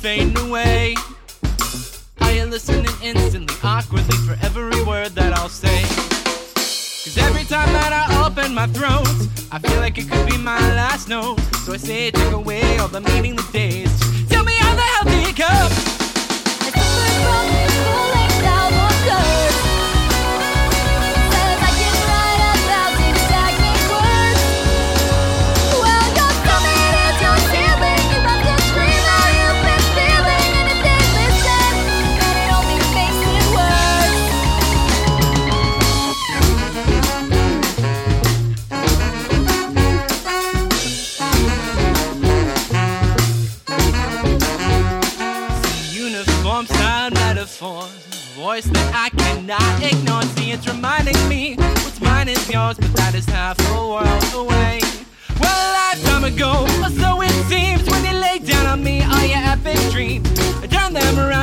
fading away. Are you listening instantly, awkwardly for every word that I'll say? Cause every time that I open my throat, I feel like it could be my last note. So I say take away all the meaningless days. Just tell me how the hell did it come? I suffered from this full-length album curse. Says I can write about these stagnant words. Well, you're coming and you're stealing. You have to scream how you've been feeling. And if they listen, then it only makes it worse. Uniform style metaphors, a voice that I cannot ignore. See, it's reminding me what's mine is yours, but that is half a world away. Well, a lifetime ago, or so it seems, when you lay down on me all your epic dreams, I turn them around